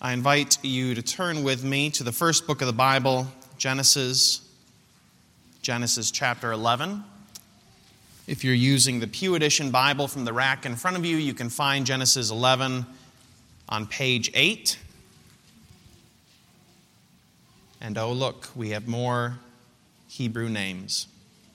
I invite you to turn with me to the first book of the Bible, Genesis chapter 11. If you're using the Pew Edition Bible from the rack in front of you, you can find Genesis 11 on page 8. And oh look, we have more Hebrew names.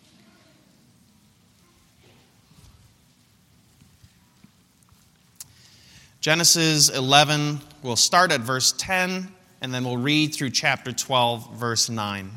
Genesis 11, we'll start at verse 10, and then we'll read through chapter 12, verse 9.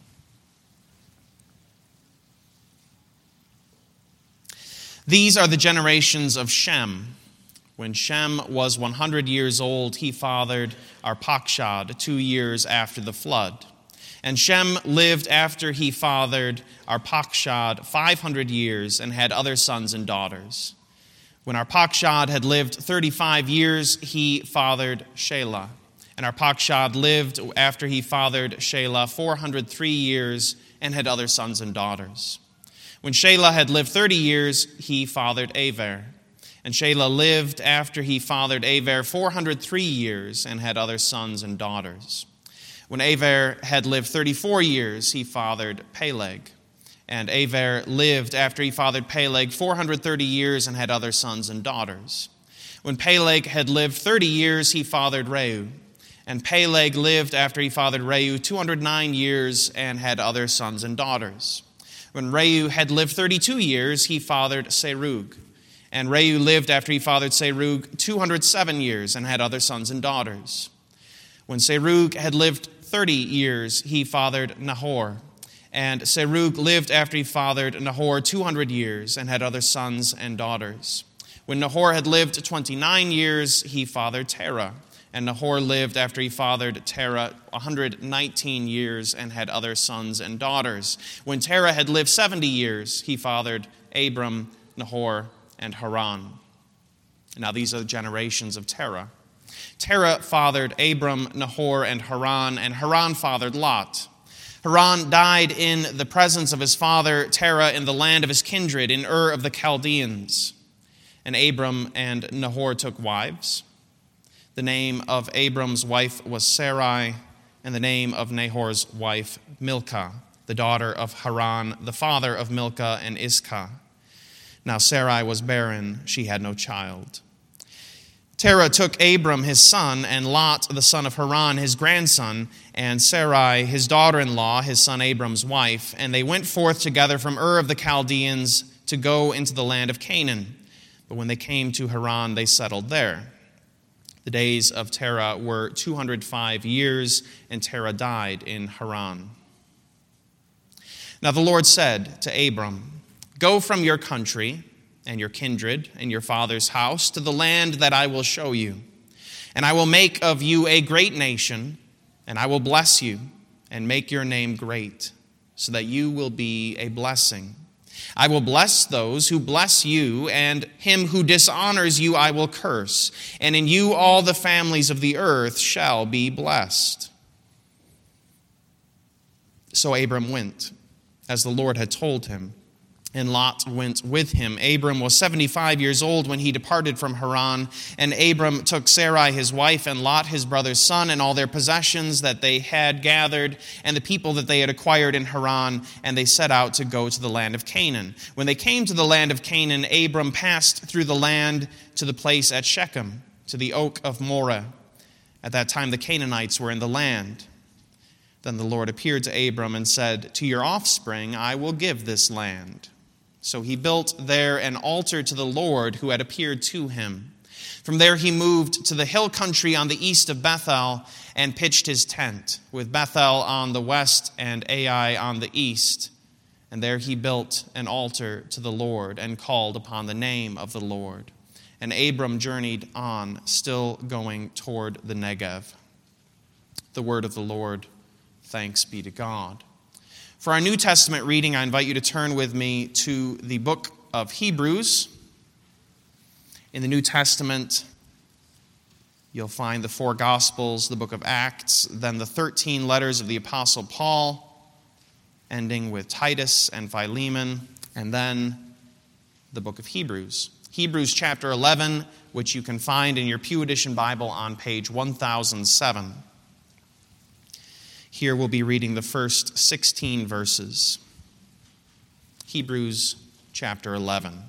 These are the generations of Shem. When Shem was 100 years old, he fathered Arpachshad 2 years after the flood. And Shem lived after he fathered Arpachshad 500 years and had other sons and daughters. When Arpachshad had lived 35 years, he fathered Shelah. And Arpachshad lived after he fathered Shelah 403 years and had other sons and daughters. When Shelah had lived 30 years, he fathered Aver. And Shelah lived after he fathered Aver 403 years and had other sons and daughters. When Aver had lived 34 years, he fathered Peleg. And Aver lived after he fathered Peleg 430 years and had other sons and daughters. When Peleg had lived 30 years, he fathered Reu. And Peleg lived after he fathered Reu 209 years and had other sons and daughters. When Reu had lived 32 years, he fathered Serug. And Reu lived after he fathered Serug 207 years and had other sons and daughters. When Serug had lived 30 years, he fathered Nahor. And Serug lived after he fathered Nahor 200 years and had other sons and daughters. When Nahor had lived 29 years, he fathered Terah. And Nahor lived after he fathered Terah 119 years and had other sons and daughters. When Terah had lived 70 years, he fathered Abram, Nahor, and Haran. Now these are the generations of Terah. Terah fathered Abram, Nahor, and Haran fathered Lot. Haran died in the presence of his father Terah in the land of his kindred in Ur of the Chaldeans. And Abram and Nahor took wives. The name of Abram's wife was Sarai, and the name of Nahor's wife Milcah, the daughter of Haran, the father of Milcah and Iscah. Now Sarai was barren, she had no child. Terah took Abram his son, and Lot the son of Haran his grandson, and Sarai his daughter-in-law, his son Abram's wife, and they went forth together from Ur of the Chaldeans to go into the land of Canaan. But when they came to Haran, they settled there. The days of Terah were 205 years, and Terah died in Haran. Now the Lord said to Abram, "Go from your country and your kindred and your father's house to the land that I will show you. And I will make of you a great nation, and I will bless you and make your name great, so that you will be a blessing. I will bless those who bless you, and him who dishonors you I will curse. And in you all the families of the earth shall be blessed." So Abram went, as the Lord had told him. And Lot went with him. Abram was 75 years old when he departed from Haran. And Abram took Sarai his wife, and Lot his brother's son, and all their possessions that they had gathered, and the people that they had acquired in Haran, and they set out to go to the land of Canaan. When they came to the land of Canaan, Abram passed through the land to the place at Shechem, to the oak of Moreh. At that time the Canaanites were in the land. Then the Lord appeared to Abram and said, "To your offspring I will give this land." So he built there an altar to the Lord who had appeared to him. From there he moved to the hill country on the east of Bethel and pitched his tent, with Bethel on the west and Ai on the east. And there he built an altar to the Lord and called upon the name of the Lord. And Abram journeyed on, still going toward the Negev. The word of the Lord. Thanks be to God. For our New Testament reading, I invite you to turn with me to the book of Hebrews. In the New Testament, you'll find the 4 Gospels, the book of Acts, then the 13 letters of the Apostle Paul, ending with Titus and Philemon, and then the book of Hebrews. Hebrews chapter 11, which you can find in your Pew Edition Bible on page 1007. Here we'll be reading the first 16 verses. Hebrews chapter 11.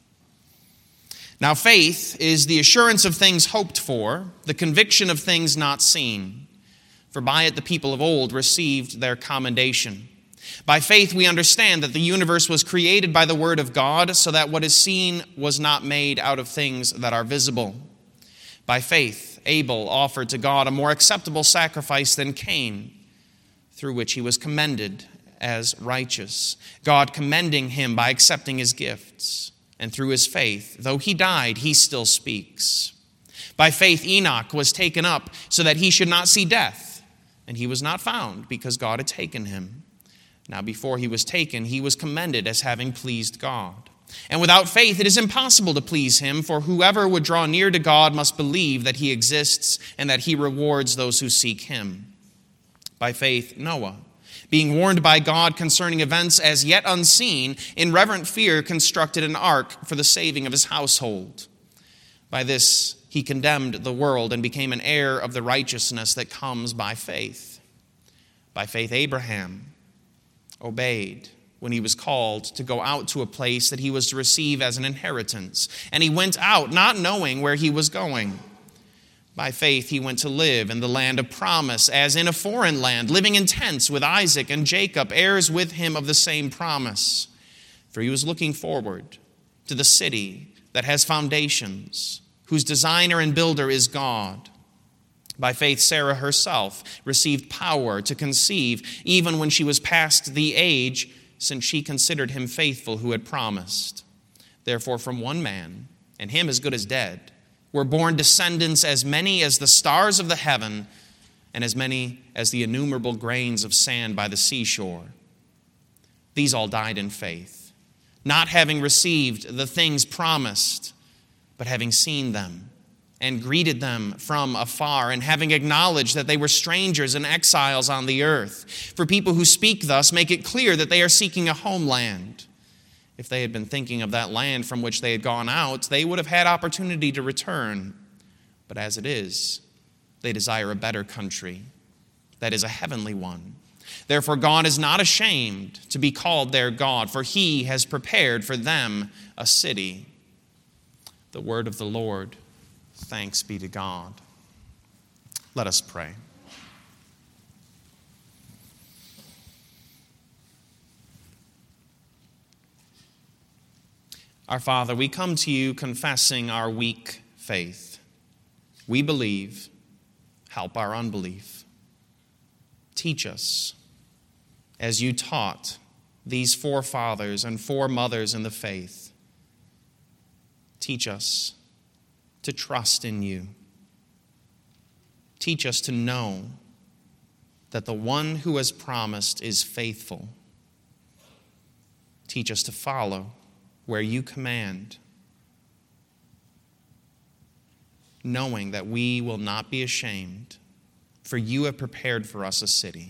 Now faith is the assurance of things hoped for, the conviction of things not seen. For by it the people of old received their commendation. By faith we understand that the universe was created by the word of God, so that what is seen was not made out of things that are visible. By faith Abel offered to God a more acceptable sacrifice than Cain, through which he was commended as righteous, God commending him by accepting his gifts. And through his faith, though he died, he still speaks. By faith Enoch was taken up so that he should not see death, and he was not found because God had taken him. Now before he was taken, he was commended as having pleased God. And without faith it is impossible to please him, for whoever would draw near to God must believe that he exists and that he rewards those who seek him. By faith Noah, being warned by God concerning events as yet unseen, in reverent fear constructed an ark for the saving of his household. By this he condemned the world and became an heir of the righteousness that comes by faith. By faith Abraham obeyed when he was called to go out to a place that he was to receive as an inheritance. And he went out not knowing where he was going. By faith he went to live in the land of promise, as in a foreign land, living in tents with Isaac and Jacob, heirs with him of the same promise. For he was looking forward to the city that has foundations, whose designer and builder is God. By faith Sarah herself received power to conceive, even when she was past the age, since she considered him faithful who had promised. Therefore from one man, and him as good as dead, were born descendants as many as the stars of the heaven and as many as the innumerable grains of sand by the seashore. These all died in faith, not having received the things promised, but having seen them and greeted them from afar, and having acknowledged that they were strangers and exiles on the earth. For people who speak thus make it clear that they are seeking a homeland. If they had been thinking of that land from which they had gone out, they would have had opportunity to return. But as it is, they desire a better country, that is a heavenly one. Therefore God is not ashamed to be called their God, for he has prepared for them a city. The word of the Lord. Thanks be to God. Let us pray. Our Father, we come to you confessing our weak faith. We believe, help our unbelief. Teach us, as you taught these forefathers and foremothers in the faith. Teach us to trust in you. Teach us to know that the one who has promised is faithful. Teach us to follow where you command, knowing that we will not be ashamed, for you have prepared for us a city.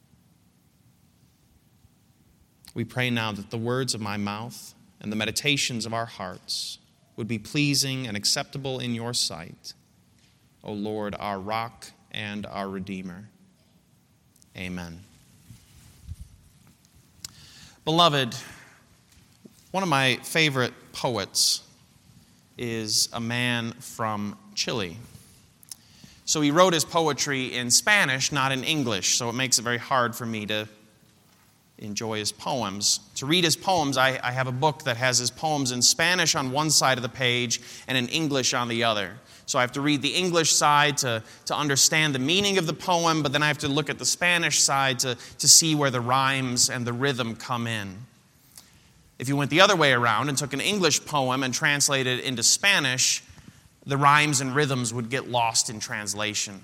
We pray now that the words of my mouth and the meditations of our hearts would be pleasing and acceptable in your sight, O Lord, our rock and our Redeemer. Amen. Beloved, one of my favorite poets is a man from Chile. So he wrote his poetry in Spanish, not in English, so it makes it very hard for me to enjoy his poems. To read his poems, I have a book that has his poems in Spanish on one side of the page and in English on the other. So I have to read the English side to understand the meaning of the poem, but then I have to look at the Spanish side to see where the rhymes and the rhythm come in. If you went the other way around and took an English poem and translated it into Spanish, the rhymes and rhythms would get lost in translation.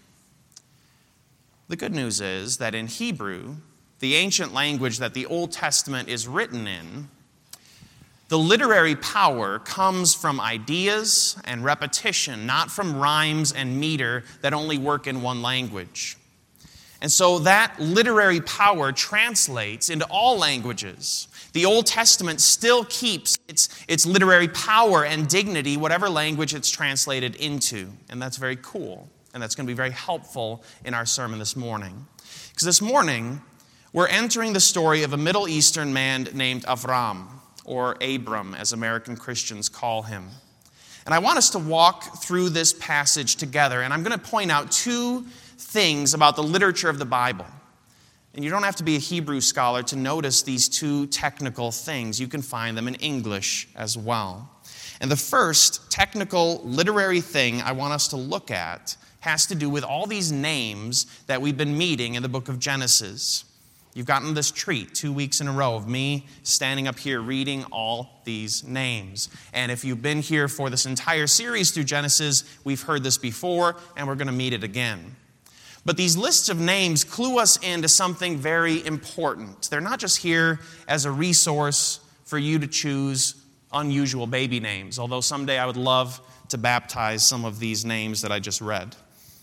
The good news is that in Hebrew, the ancient language that the Old Testament is written in, the literary power comes from ideas and repetition, not from rhymes and meter that only work in one language. And so that literary power translates into all languages. The Old Testament still keeps its literary power and dignity, whatever language it's translated into. And that's very cool. And that's going to be very helpful in our sermon this morning. Because this morning, we're entering the story of a Middle Eastern man named Avram, or Abram, as American Christians call him. And I want us to walk through this passage together. And I'm going to point out two things about the literature of the Bible. And you don't have to be a Hebrew scholar to notice these two technical things. You can find them in English as well. And the first technical literary thing I want us to look at has to do with all these names that we've been meeting in the book of Genesis. You've gotten this treat 2 weeks in a row of me standing up here reading all these names. And if you've been here for this entire series through Genesis, we've heard this before, and we're going to meet it again. But these lists of names clue us into something very important. They're not just here as a resource for you to choose unusual baby names, although someday I would love to baptize some of these names that I just read.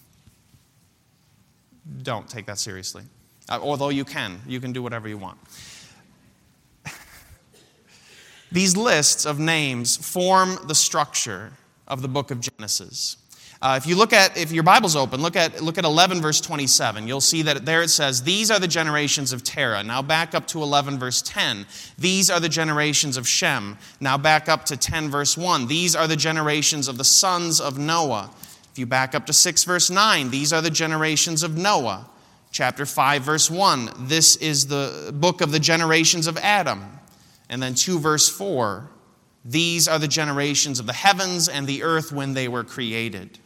Don't take that seriously. Although you can do whatever you want. These lists of names form the structure of the book of Genesis. If your Bible's open, look at 11 verse 27. You'll see that there it says, "These are the generations of Terah." Now back up to 11 verse 10. "These are the generations of Shem." Now back up to 10 verse 1. "These are the generations of the sons of Noah." If you back up to 6 verse 9, "These are the generations of Noah." Chapter 5 verse 1, "This is the book of the generations of Adam." And then 2 verse 4, "These are the generations of the heavens and the earth when they were created."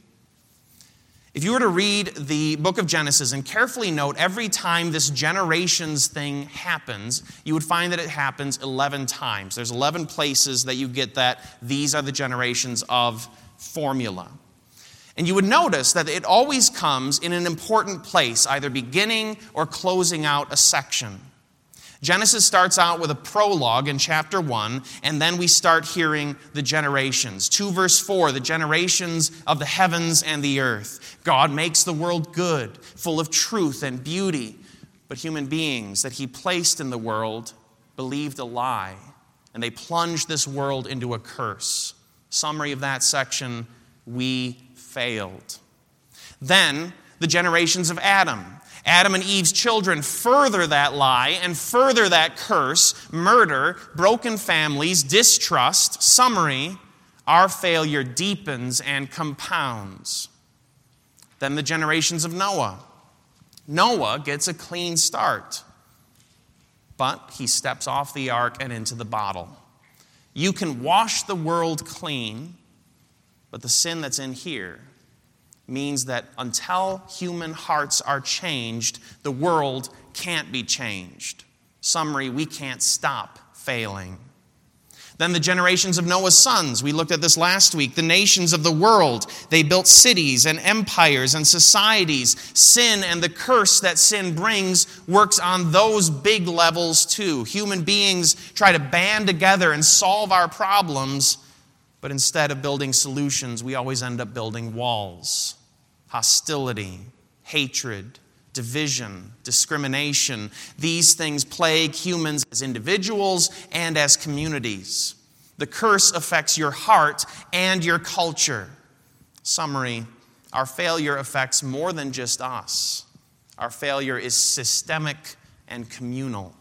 If you were to read the book of Genesis and carefully note every time this generations thing happens, you would find that it happens 11 times. There's 11 places that you get that "these are the generations of" formula. And you would notice that it always comes in an important place, either beginning or closing out a section. Genesis starts out with a prologue in chapter 1, and then we start hearing the generations. 2 verse 4, the generations of the heavens and the earth. God makes the world good, full of truth and beauty, but human beings that he placed in the world believed a lie, and they plunged this world into a curse. Summary of that section, we failed. Then, the generations of Adam. Adam and Eve's children further that lie and further that curse, murder, broken families, distrust. Summary, our failure deepens and compounds. Then the generations of Noah. Noah gets a clean start, but he steps off the ark and into the bottle. You can wash the world clean, but the sin that's in here means that until human hearts are changed, the world can't be changed. Summary, we can't stop failing. Then the generations of Noah's sons. We looked at this last week. The nations of the world. They built cities and empires and societies. Sin and the curse that sin brings works on those big levels too. Human beings try to band together and solve our problems, but instead of building solutions, we always end up building walls. Hostility, hatred, division, discrimination. These things plague humans as individuals and as communities. The curse affects your heart and your culture. Summary, our failure affects more than just us. Our failure is systemic and communal.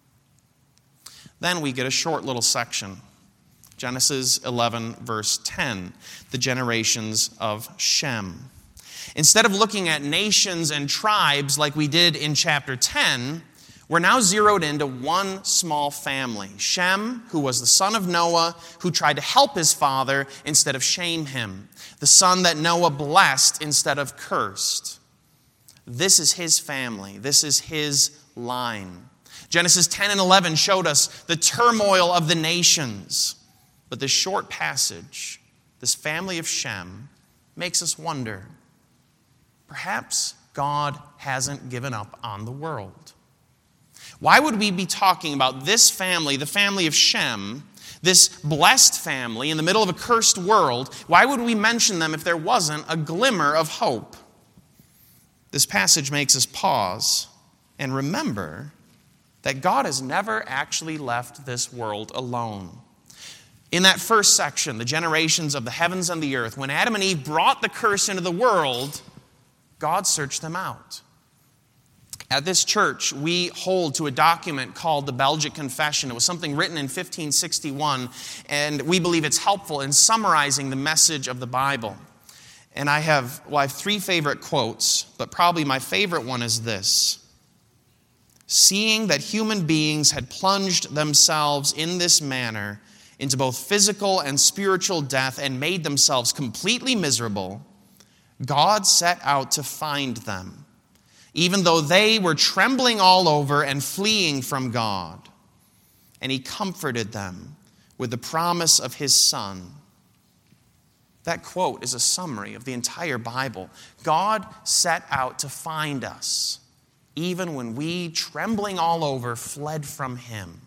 Then we get a short little section. Genesis 11, verse 10, the generations of Shem. Instead of looking at nations and tribes like we did in chapter 10, we're now zeroed into one small family. Shem, who was the son of Noah, who tried to help his father instead of shame him. The son that Noah blessed instead of cursed. This is his family. This is his line. Genesis 10 and 11 showed us the turmoil of the nations. But this short passage, this family of Shem, makes us wonder, perhaps God hasn't given up on the world. Why would we be talking about this family, the family of Shem, this blessed family in the middle of a cursed world? Why would we mention them if there wasn't a glimmer of hope? this passage makes us pause and remember that God has never actually left this world alone. In that first section, the generations of the heavens and the earth, when Adam and Eve brought the curse into the world, God searched them out. At this church, we hold to a document called the Belgic Confession. It was something written in 1561, and we believe it's helpful in summarizing the message of the Bible. And I have three favorite quotes, but probably my favorite one is this. Seeing that human beings had plunged themselves in this manner into both physical and spiritual death and made themselves completely miserable, God set out to find them, even though they were trembling all over and fleeing from God. And he comforted them with the promise of his Son. That quote is a summary of the entire Bible. God set out to find us, even when we, trembling all over, fled from him.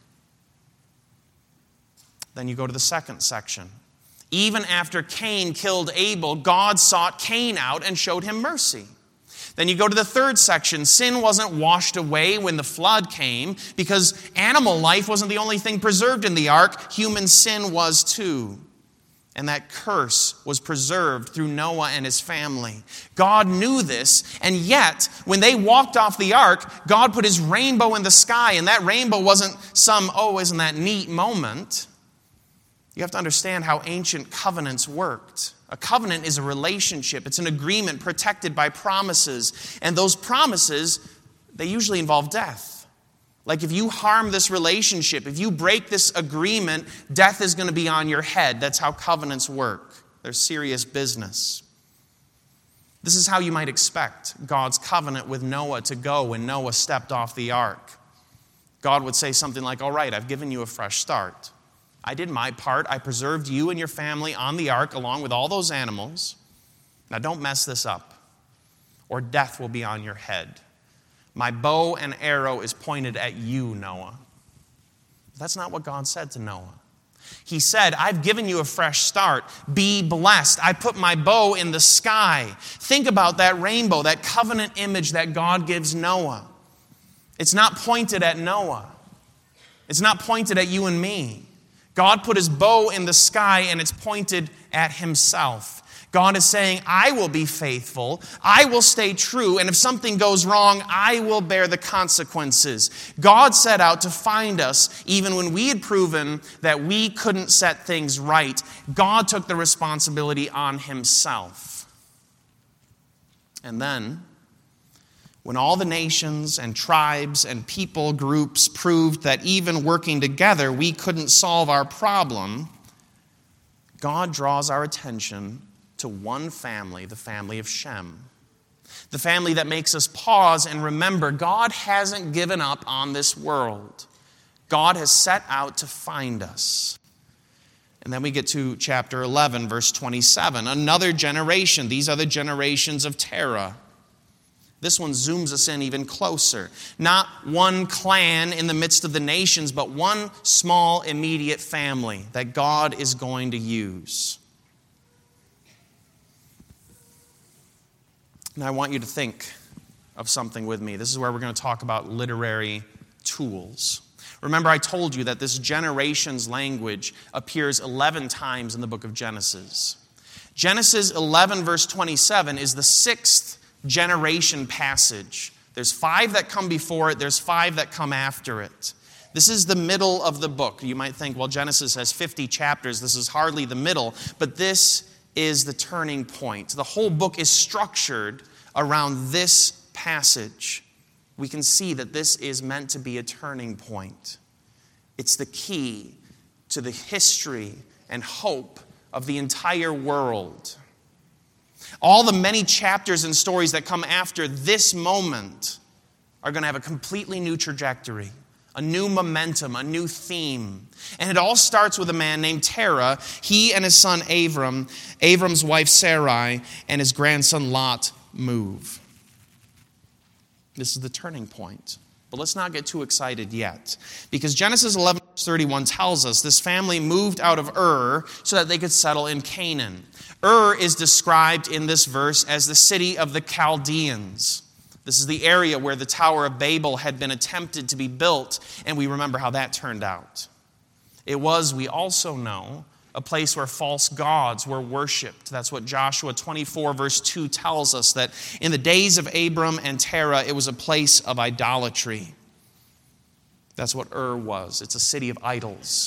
Then you go to the second section. Even after Cain killed Abel, God sought Cain out and showed him mercy. Then you go to the third section. Sin wasn't washed away when the flood came because animal life wasn't the only thing preserved in the ark. Human sin was too. And that curse was preserved through Noah and his family. God knew this, and yet, when they walked off the ark, God put his rainbow in the sky, and that rainbow wasn't some, isn't that neat moment. You have to understand how ancient covenants worked. A covenant is a relationship. It's an agreement protected by promises. And those promises, they usually involve death. Like if you harm this relationship, if you break this agreement, death is going to be on your head. That's how covenants work. They're serious business. This is how you might expect God's covenant with Noah to go when Noah stepped off the ark. God would say something like, all right, I've given you a fresh start. I did my part. I preserved you and your family on the ark along with all those animals. Now don't mess this up, or death will be on your head. My bow and arrow is pointed at you, Noah. That's not what God said to Noah. He said, I've given you a fresh start. Be blessed. I put my bow in the sky. Think about that rainbow, that covenant image that God gives Noah. It's not pointed at Noah. It's not pointed at you and me. God put his bow in the sky and it's pointed at himself. God is saying, I will be faithful, I will stay true, and if something goes wrong, I will bear the consequences. God set out to find us even when we had proven that we couldn't set things right. God took the responsibility on himself. And then, when all the nations and tribes and people groups proved that even working together we couldn't solve our problem, God draws our attention to one family, the family of Shem. The family that makes us pause and remember God hasn't given up on this world. God has set out to find us. And then we get to chapter 11, verse 27. Another generation. These are the generations of Terah. This one zooms us in even closer. Not one clan in the midst of the nations, but one small immediate family that God is going to use. Now I want you to think of something with me. This is where we're going to talk about literary tools. Remember, I told you that this generations language appears 11 times in the book of Genesis. Genesis 11, verse 27 is the 6th generation passage. There's 5 that come before it. There's 5 that come after it. This is the middle of the book. You might think, well, Genesis has 50 chapters. This is hardly the middle. But this is the turning point. The whole book is structured around this passage. We can see that this is meant to be a turning point. It's the key to the history and hope of the entire world. All the many chapters and stories that come after this moment are going to have a completely new trajectory, a new momentum, a new theme. And it all starts with a man named Terah, he and his son Abram, Abram's wife Sarai, and his grandson Lot move. This is the turning point. But let's not get too excited yet. Because Genesis 11:31 tells us this family moved out of Ur so that they could settle in Canaan. Ur is described in this verse as the city of the Chaldeans. This is the area where the Tower of Babel had been attempted to be built, and we remember how that turned out. It was, we also know, a place where false gods were worshipped. That's what Joshua 24 verse 2 tells us, that in the days of Abram and Terah, it was a place of idolatry. That's what Ur was. It's a city of idols.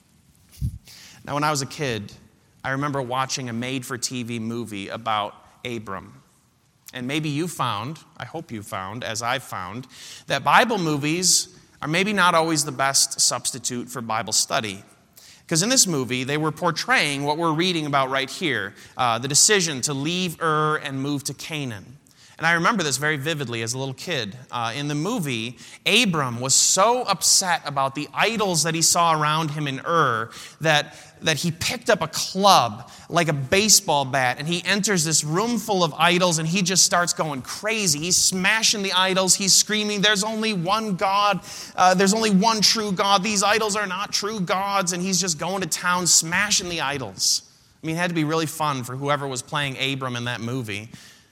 Now, when I was a kid, I remember watching a made-for-TV movie about Abram. And maybe you found, I hope you found, as I found, that Bible movies are maybe not always the best substitute for Bible study. Because in this movie, they were portraying what we're reading about right here, the decision to leave Ur and move to Canaan. And I remember this very vividly as a little kid. In the movie, Abram was so upset about the idols that he saw around him in Ur that he picked up a club, like a baseball bat, and he enters this room full of idols, and he just starts going crazy. He's smashing the idols. He's screaming, "There's only one God. There's only one true God. These idols are not true gods." And he's just going to town smashing the idols. I mean, it had to be really fun for whoever was playing Abram in that movie.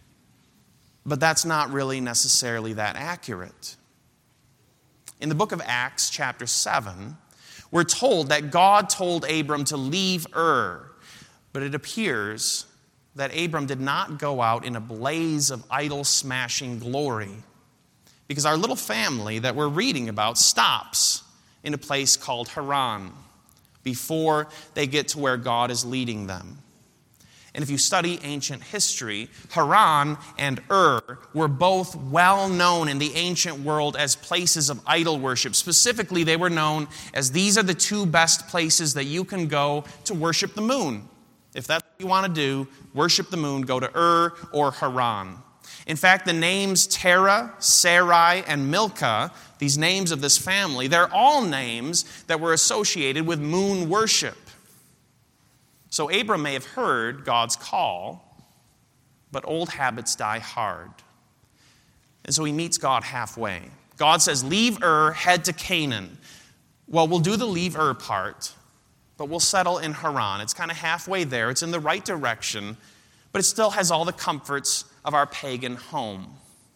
But that's not really necessarily that accurate. In the book of Acts, chapter 7, we're told that God told Abram to leave Ur, but it appears that Abram did not go out in a blaze of idol-smashing glory, because our little family that we're reading about stops in a place called Haran before they get to where God is leading them. And if you study ancient history, Haran and Ur were both well known in the ancient world as places of idol worship. Specifically, they were known as these are the two best places that you can go to worship the moon. If that's what you want to do, worship the moon, go to Ur or Haran. In fact, the names Terah, Sarai, and Milcah, these names of this family, they're all names that were associated with moon worship. So Abram may have heard God's call, but old habits die hard. And so he meets God halfway. God says, leave Ur, head to Canaan. Well, we'll do the leave Ur part, but we'll settle in Haran. It's kind of halfway there. It's in the right direction, but it still has all the comforts of our pagan home.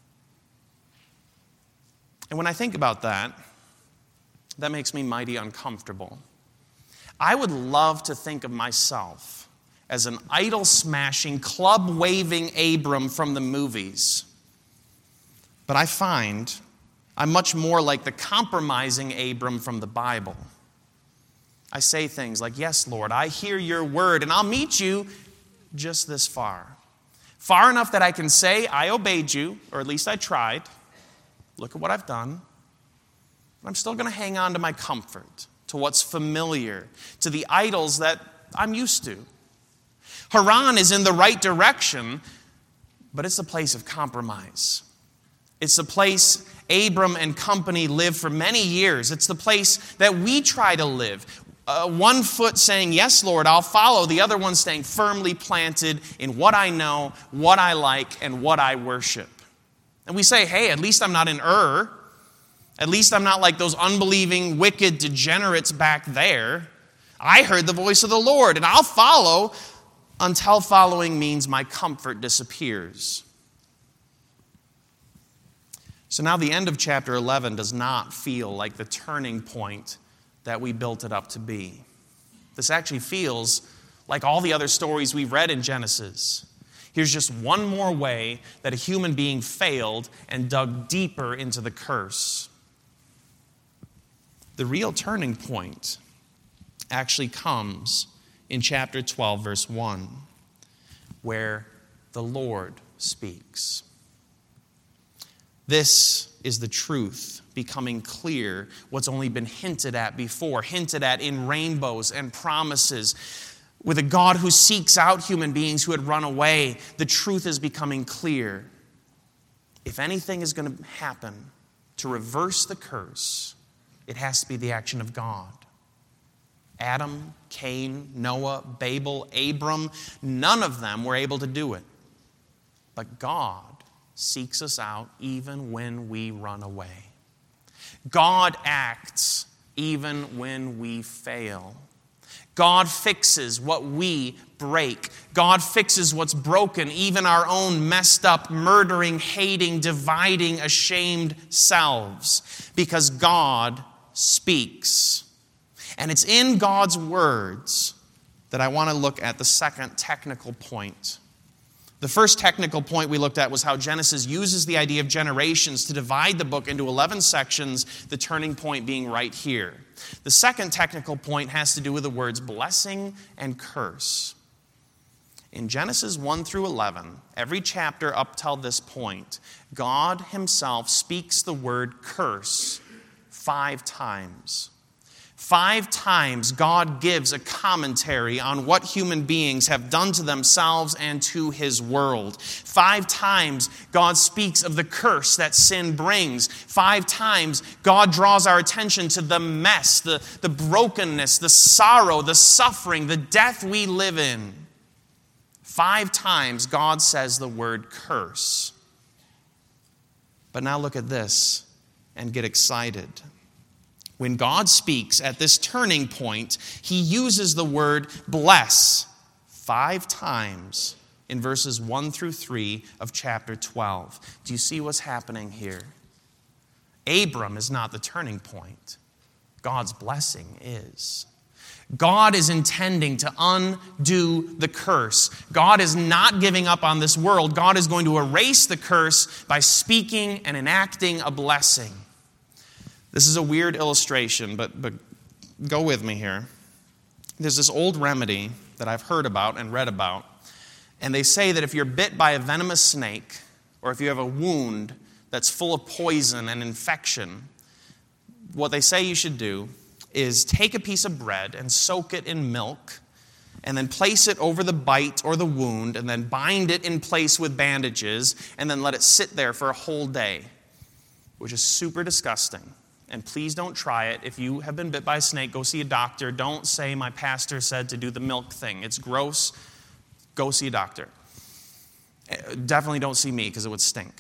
And when I think about that, that makes me mighty uncomfortable. I would love to think of myself as an idol-smashing, club-waving Abram from the movies. But I find I'm much more like the compromising Abram from the Bible. I say things like, "Yes, Lord, I hear your word, and I'll meet you just this far. Far enough that I can say, I obeyed you, or at least I tried. Look at what I've done. But I'm still going to hang on to my comfort, to what's familiar, to the idols that I'm used to." Haran is in the right direction, but it's a place of compromise. It's the place Abram and company lived for many years. It's the place that we try to live. One foot saying, "Yes, Lord, I'll follow." The other one staying firmly planted in what I know, what I like, and what I worship. And we say, "Hey, at least I'm not in Ur. At least I'm not like those unbelieving, wicked degenerates back there. I heard the voice of the Lord, and I'll follow," until following means my comfort disappears. So now the end of chapter 11 does not feel like the turning point that we built it up to be. This actually feels like all the other stories we've read in Genesis. Here's just one more way that a human being failed and dug deeper into the curse. The real turning point actually comes in chapter 12, verse 1, where the Lord speaks. This is the truth becoming clear, what's only been hinted at before, hinted at in rainbows and promises. With a God who seeks out human beings who had run away, the truth is becoming clear. If anything is going to happen to reverse the curse, it has to be the action of God. Adam, Cain, Noah, Babel, Abram, none of them were able to do it. But God seeks us out even when we run away. God acts even when we fail. God fixes what we break. God fixes what's broken, even our own messed up, murdering, hating, dividing, ashamed selves, because God speaks. And it's in God's words that I want to look at the second technical point. The first technical point we looked at was how Genesis uses the idea of generations to divide the book into 11 sections, the turning point being right here. The second technical point has to do with the words blessing and curse. In Genesis 1 through 11, every chapter up till this point, God himself speaks the word curse 5 times. 5 times God gives a commentary on what human beings have done to themselves and to his world. 5 times God speaks of the curse that sin brings. 5 times God draws our attention to the mess, the brokenness, the sorrow, the suffering, the death we live in. 5 times God says the word curse. But now look at this and get excited. When God speaks at this turning point, he uses the word bless 5 times in verses 1 through 3 of chapter 12. Do you see what's happening here? Abram is not the turning point. God's blessing is. God is intending to undo the curse. God is not giving up on this world. God is going to erase the curse by speaking and enacting a blessing. This is a weird illustration, but go with me here. There's this old remedy that I've heard about and read about, and they say that if you're bit by a venomous snake, or if you have a wound that's full of poison and infection, what they say you should do is take a piece of bread and soak it in milk, and then place it over the bite or the wound, and then bind it in place with bandages, and then let it sit there for a whole day, which is super disgusting. And please don't try it. If you have been bit by a snake, go see a doctor. Don't say my pastor said to do the milk thing. It's gross. Go see a doctor. Definitely don't see me because it would stink.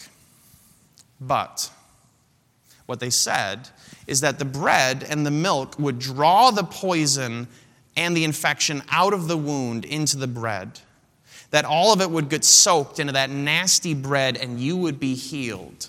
But what they said is that the bread and the milk would draw the poison and the infection out of the wound into the bread. That all of it would get soaked into that nasty bread and you would be healed.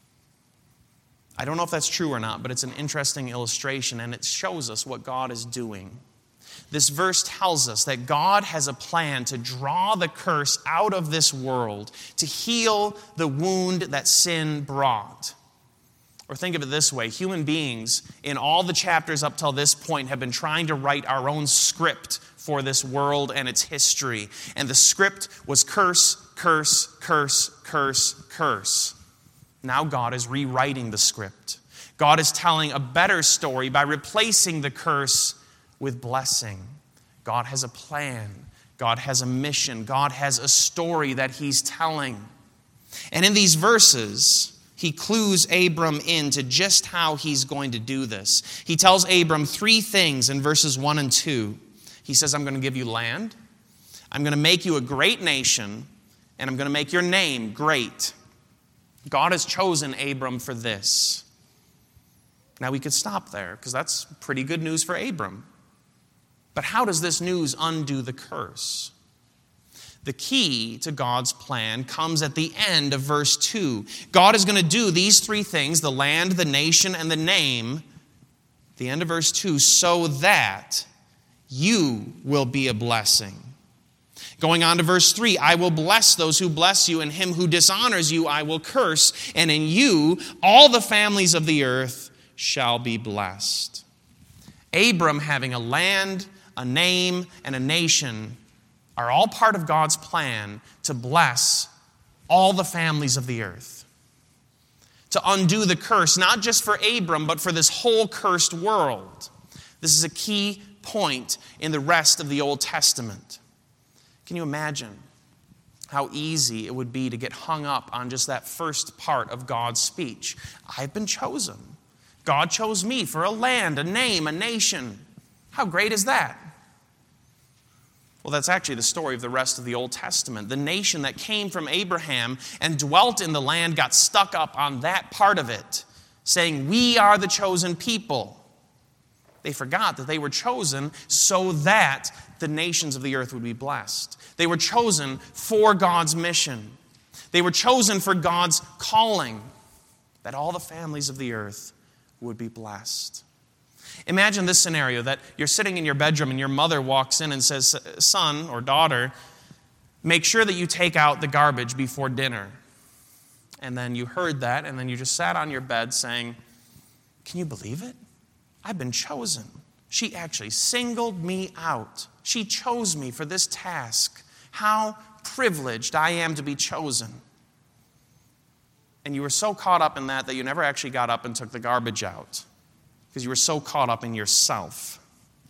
I don't know if that's true or not, but it's an interesting illustration, and it shows us what God is doing. This verse tells us that God has a plan to draw the curse out of this world, to heal the wound that sin brought. Or think of it this way, human beings in all the chapters up till this point have been trying to write our own script for this world and its history. And the script was curse, curse, curse, curse, curse. Now God is rewriting the script. God is telling a better story by replacing the curse with blessing. God has a plan. God has a mission. God has a story that he's telling. And in these verses, he clues Abram into just how he's going to do this. He tells Abram 3 things in verses 1 and 2. He says, I'm going to give you land, I'm going to make you a great nation, and I'm going to make your name great. God has chosen Abram for this. Now we could stop there because that's pretty good news for Abram. But how does this news undo the curse? The key to God's plan comes at the end of verse 2. God is going to do these 3 things, the land, the nation, and the name, the end of verse 2, so that you will be a blessing. Going on to verse 3, I will bless those who bless you, and him who dishonors you I will curse, and in you all the families of the earth shall be blessed. Abram having a land, a name, and a nation are all part of God's plan to bless all the families of the earth. To undo the curse, not just for Abram, but for this whole cursed world. This is a key point in the rest of the Old Testament. Can you imagine how easy it would be to get hung up on just that first part of God's speech? I've been chosen. God chose me for a land, a name, a nation. How great is that? Well, that's actually the story of the rest of the Old Testament. The nation that came from Abraham and dwelt in the land got stuck up on that part of it, saying, we are the chosen people. They forgot that they were chosen so that the nations of the earth would be blessed. They were chosen for God's mission. They were chosen for God's calling, that all the families of the earth would be blessed. Imagine this scenario, that you're sitting in your bedroom and your mother walks in and says, son or daughter, make sure that you take out the garbage before dinner. And then you heard that, and then you just sat on your bed saying, can you believe it? I've been chosen. She actually singled me out. She chose me for this task. How privileged I am to be chosen. And you were so caught up in that you never actually got up and took the garbage out, because you were so caught up in yourself.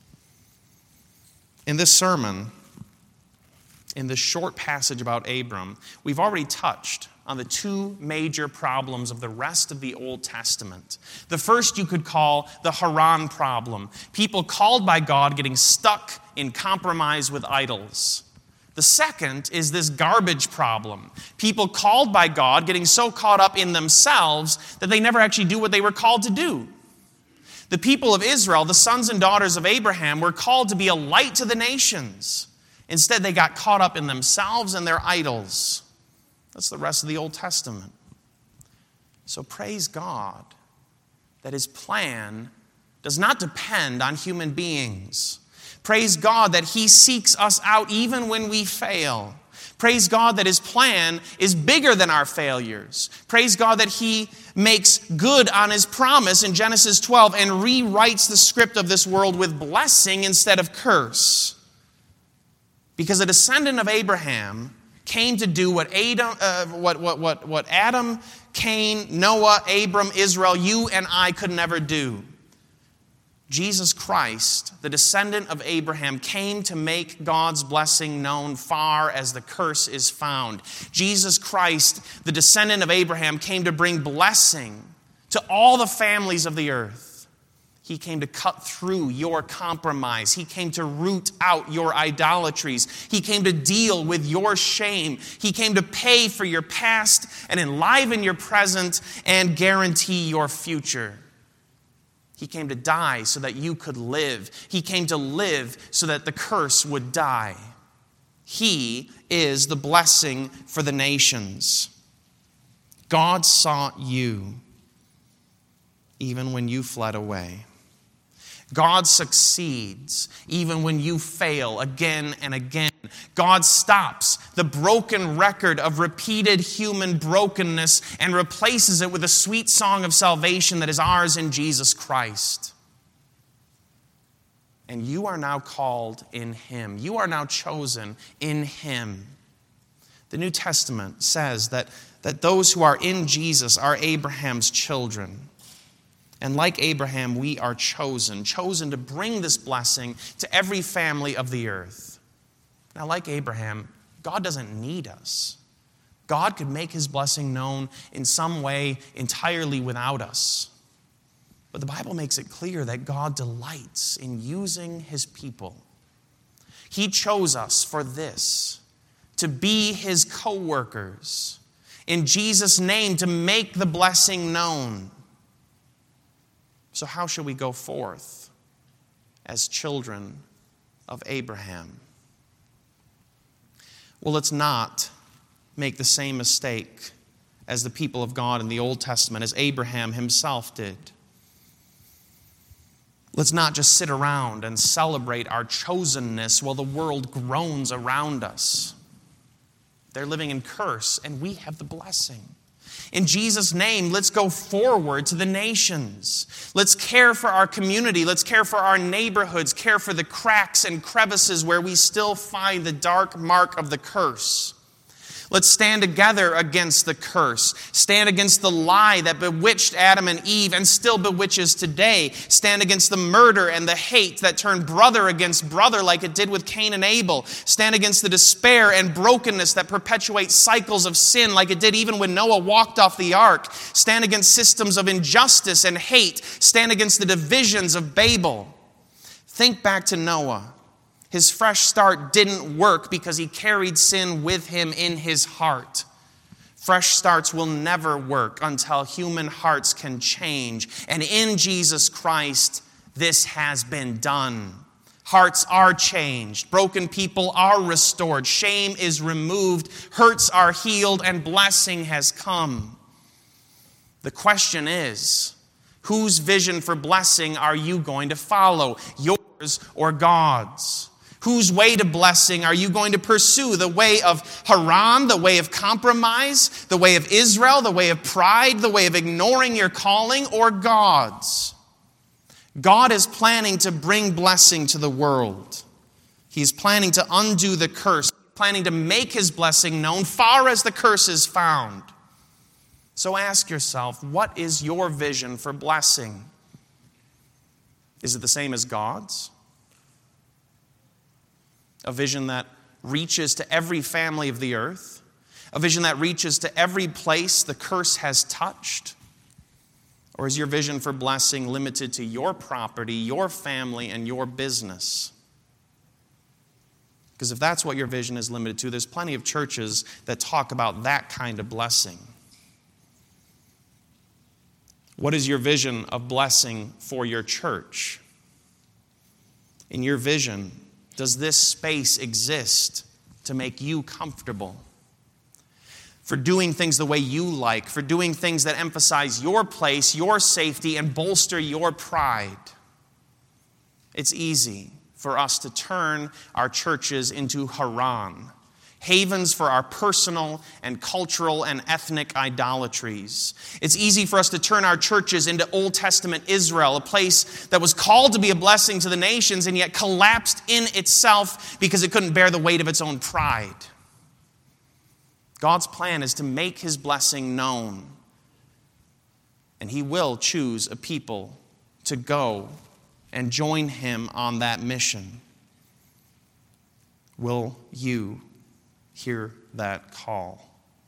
In this sermon, in this short passage about Abram, we've already touched on the two major problems of the rest of the Old Testament. The first you could call the Haran problem. People called by God getting stuck in compromise with idols. The second is this garbage problem. People called by God getting so caught up in themselves that they never actually do what they were called to do. The people of Israel, the sons and daughters of Abraham, were called to be a light to the nations. Instead, they got caught up in themselves and their idols. That's the rest of the Old Testament. So praise God that His plan does not depend on human beings. Praise God that He seeks us out even when we fail. Praise God that His plan is bigger than our failures. Praise God that He makes good on His promise in Genesis 12 and rewrites the script of this world with blessing instead of curse. Because a descendant of Abraham came to do what Adam, Cain, Noah, Abram, Israel, you and I could never do. Jesus Christ, the descendant of Abraham, came to make God's blessing known far as the curse is found. Jesus Christ, the descendant of Abraham, came to bring blessing to all the families of the earth. He came to cut through your compromise. He came to root out your idolatries. He came to deal with your shame. He came to pay for your past and enliven your present and guarantee your future. He came to die so that you could live. He came to live so that the curse would die. He is the blessing for the nations. God sought you even when you fled away. God succeeds even when you fail again and again. God stops the broken record of repeated human brokenness and replaces it with a sweet song of salvation that is ours in Jesus Christ. And you are now called in Him. You are now chosen in Him. The New Testament says that those who are in Jesus are Abraham's children. And like Abraham, we are chosen to bring this blessing to every family of the earth. Now, like Abraham, God doesn't need us. God could make His blessing known in some way entirely without us. But the Bible makes it clear that God delights in using His people. He chose us for this, to be His co-workers. In Jesus' name, to make the blessing known. So how shall we go forth as children of Abraham? Well, let's not make the same mistake as the people of God in the Old Testament, as Abraham himself did. Let's not just sit around and celebrate our chosenness while the world groans around us. They're living in curse, and we have the blessing. In Jesus' name, let's go forward to the nations. Let's care for our community. Let's care for our neighborhoods. Care for the cracks and crevices where we still find the dark mark of the curse. Let's stand together against the curse. Stand against the lie that bewitched Adam and Eve and still bewitches today. Stand against the murder and the hate that turned brother against brother like it did with Cain and Abel. Stand against the despair and brokenness that perpetuates cycles of sin like it did even when Noah walked off the ark. Stand against systems of injustice and hate. Stand against the divisions of Babel. Think back to Noah. His fresh start didn't work because he carried sin with him in his heart. Fresh starts will never work until human hearts can change. And in Jesus Christ, This has been done. Hearts are changed. Broken people are restored. Shame is removed. Hurts are healed, and blessing has come. The question is, whose vision for blessing are you going to follow? Yours or God's? Whose way to blessing are you going to pursue? The way of Haran, the way of compromise, the way of Israel, the way of pride, the way of ignoring your calling, or God's? God is planning to bring blessing to the world. He's planning to undo the curse, planning to make his blessing known far as the curse is found. So ask yourself, what is your vision for blessing? Is it the same as God's? A vision that reaches to every family of the earth? A vision that reaches to every place the curse has touched? Or is your vision for blessing limited to your property, your family, and your business? Because if that's what your vision is limited to, there's plenty of churches that talk about that kind of blessing. What is your vision of blessing for your church? In your vision, does this space exist to make you comfortable? For doing things the way you like, for doing things that emphasize your place, your safety, and bolster your pride. It's easy for us to turn our churches into Haran, havens for our personal and cultural and ethnic idolatries. It's easy for us to turn our churches into Old Testament Israel, a place that was called to be a blessing to the nations and yet collapsed in itself because it couldn't bear the weight of its own pride. God's plan is to make his blessing known, and he will choose a people to go and join him on that mission. Will you hear that call?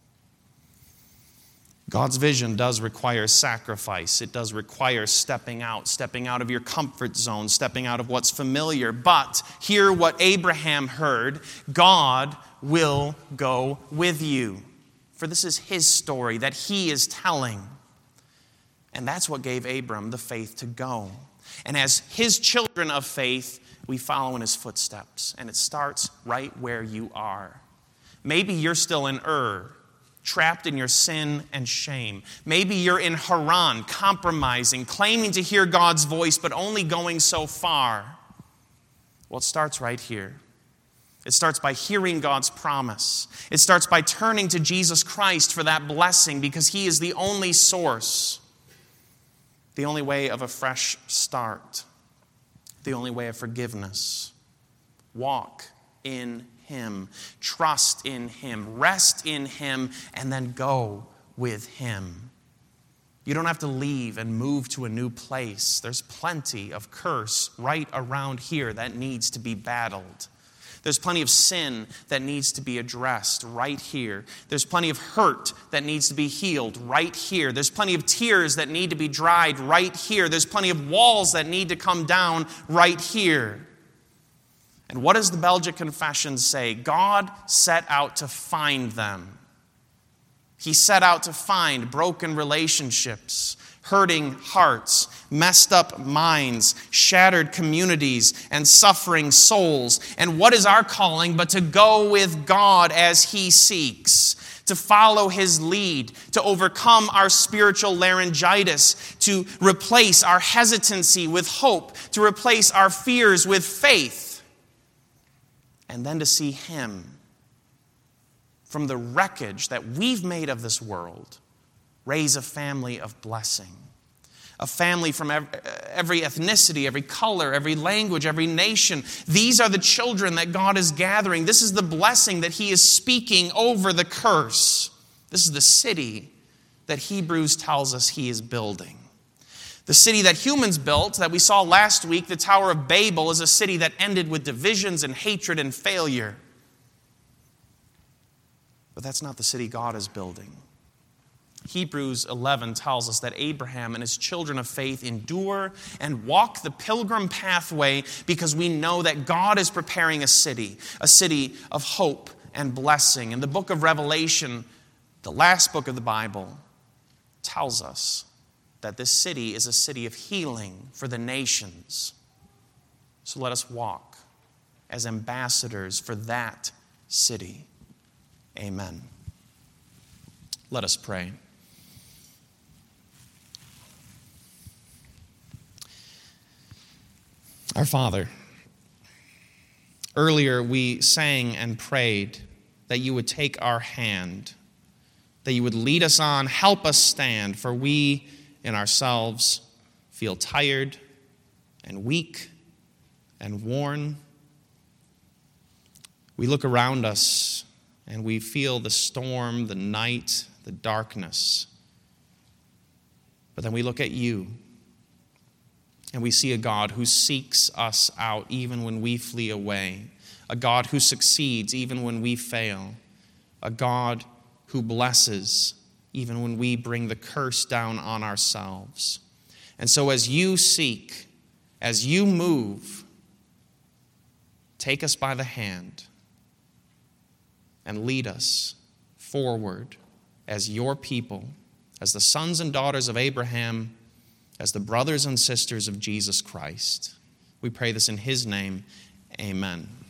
God's vision does require sacrifice. It does require stepping out of your comfort zone, stepping out of what's familiar. But hear what Abraham heard: God will go with you. For this is his story that he is telling. And that's what gave Abram the faith to go. And as his children of faith, we follow in his footsteps. And it starts right where you are. Maybe you're still in Ur, trapped in your sin and shame. Maybe you're in Haran, compromising, claiming to hear God's voice, but only going so far. Well, it starts right here. It starts by hearing God's promise. It starts by turning to Jesus Christ for that blessing, because he is the only source, the only way of a fresh start, the only way of forgiveness. Walk in him, trust in him, rest in him, and then go with him. You don't have to leave and move to a new place. There's plenty of curse right around here that needs to be battled. There's plenty of sin that needs to be addressed right here. There's plenty of hurt that needs to be healed right here. There's plenty of tears that need to be dried right here. There's plenty of walls that need to come down right here. And what does the Belgic Confession say? God set out to find them. He set out to find broken relationships, hurting hearts, messed up minds, shattered communities, and suffering souls. And what is our calling but to go with God as he seeks, to follow his lead, to overcome our spiritual laryngitis, to replace our hesitancy with hope, to replace our fears with faith, and then to see him from the wreckage that we've made of this world, raise a family of blessing. A family from every ethnicity, every color, every language, every nation. These are the children that God is gathering. This is the blessing that he is speaking over the curse. This is the city that Hebrews tells us he is building. The city that humans built, that we saw last week, the Tower of Babel, is a city that ended with divisions and hatred and failure. But that's not the city God is building. Hebrews 11 tells us that Abraham and his children of faith endure and walk the pilgrim pathway because we know that God is preparing a city of hope and blessing. And the book of Revelation, the last book of the Bible, tells us that this city is a city of healing for the nations. So let us walk as ambassadors for that city. Amen. Let us pray. Our Father, earlier we sang and prayed that you would take our hand, that you would lead us on, help us stand, for we in ourselves feel tired and weak and worn. We look around us and we feel the storm, the night, the darkness. But then we look at you and we see a God who seeks us out even when we flee away, a God who succeeds even when we fail, a God who blesses even when we bring the curse down on ourselves. And so as you seek, as you move, take us by the hand and lead us forward as your people, as the sons and daughters of Abraham, as the brothers and sisters of Jesus Christ. We pray this in his name. Amen.